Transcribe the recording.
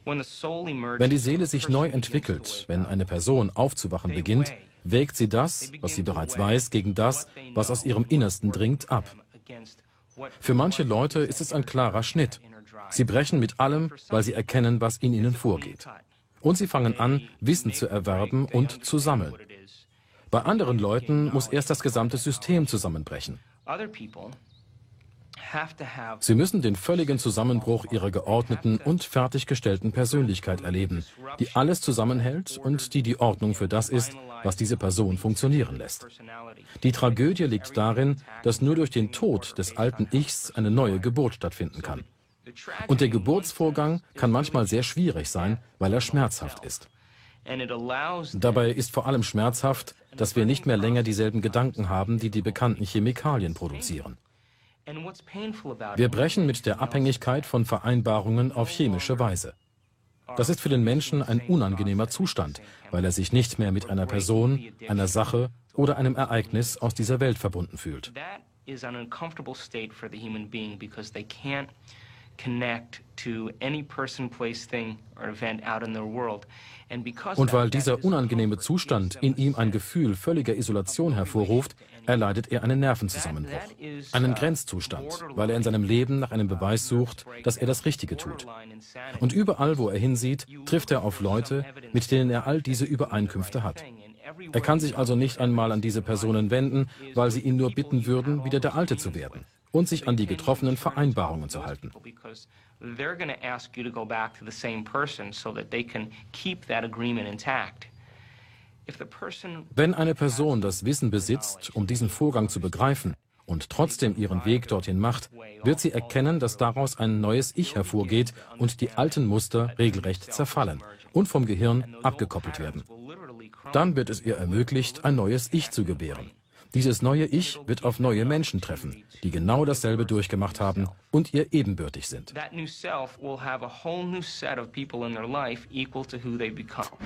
Wenn die Seele sich neu entwickelt, wenn eine Person aufzuwachen beginnt, wägt sie das, was sie bereits weiß, gegen das, was aus ihrem Innersten dringt, ab. Für manche Leute ist es ein klarer Schnitt. Sie brechen mit allem, weil sie erkennen, was in ihnen vorgeht. Und sie fangen an, Wissen zu erwerben und zu sammeln. Bei anderen Leuten muss erst das gesamte System zusammenbrechen. Sie müssen den völligen Zusammenbruch ihrer geordneten und fertiggestellten Persönlichkeit erleben, die alles zusammenhält und die die Ordnung für das ist, was diese Person funktionieren lässt. Die Tragödie liegt darin, dass nur durch den Tod des alten Ichs eine neue Geburt stattfinden kann. Und der Geburtsvorgang kann manchmal sehr schwierig sein, weil er schmerzhaft ist. Dabei ist vor allem schmerzhaft, dass wir nicht mehr länger dieselben Gedanken haben, die die bekannten Chemikalien produzieren. Wir brechen mit der Abhängigkeit von Vereinbarungen auf chemische Weise. Das ist für den Menschen ein unangenehmer Zustand, weil er sich nicht mehr mit einer Person, einer Sache oder einem Ereignis aus dieser Welt verbunden fühlt. Und weil dieser unangenehme Zustand in ihm ein Gefühl völliger Isolation hervorruft, erleidet er einen Nervenzusammenbruch, einen Grenzzustand, weil er in seinem Leben nach einem Beweis sucht, dass er das Richtige tut. Und überall, wo er hinsieht, trifft er auf Leute, mit denen er all diese Übereinkünfte hat. Er kann sich also nicht einmal an diese Personen wenden, weil sie ihn nur bitten würden, wieder der Alte zu werden und sich an die getroffenen Vereinbarungen zu halten. Wenn eine Person das Wissen besitzt, um diesen Vorgang zu begreifen und trotzdem ihren Weg dorthin macht, wird sie erkennen, dass daraus ein neues Ich hervorgeht und die alten Muster regelrecht zerfallen und vom Gehirn abgekoppelt werden. Dann wird es ihr ermöglicht, ein neues Ich zu gebären. Dieses neue Ich wird auf neue Menschen treffen, die genau dasselbe durchgemacht haben und ihr ebenbürtig sind.